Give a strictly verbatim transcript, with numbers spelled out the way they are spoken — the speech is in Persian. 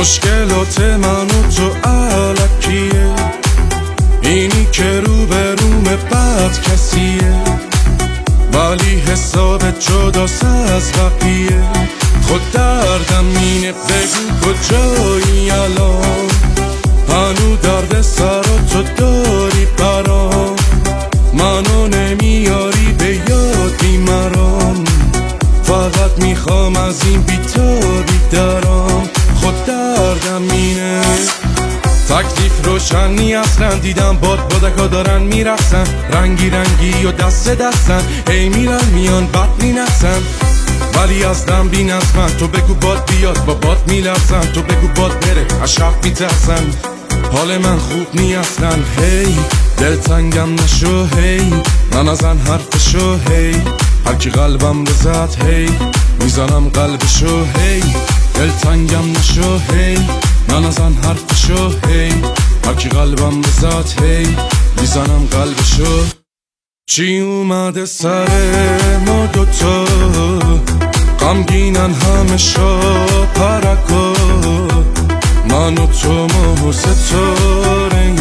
مشکلات من و تو الکیه، اینی که رو به روم بد کسیه، ولی حساب جداست از بقیه. خود دردم مینه بگو کجایی الان، هنو درد سر تو داری برام، منو نمیاری به یاد بیمرام، فقط میخوام از این بیتابی درام. خود دردم مینه تکلیف روشنی اصلا، دیدم باد بادکا دارن میرخصن، رنگی رنگی و دست دستن، هی میرن میان بد مینخسن، ولی از دم بی نظمن. تو بگو باد بیاد با باد میلرزن، تو بگو باد بره از شب میترسن، حال من خوب نی اصلا. هی دلتنگم نشو، هی ننزن حرفشو، هی هرکی قلبم بزد هی میزنم قلبشو، هی دلتنگم نشو، هی ننزن حرفشو، هی هرکی قلبم بزد هی میزنم قلبشو. چی اومده سر ما دوتا، غمگینن همه شا پرکا، من و تو ما ستاره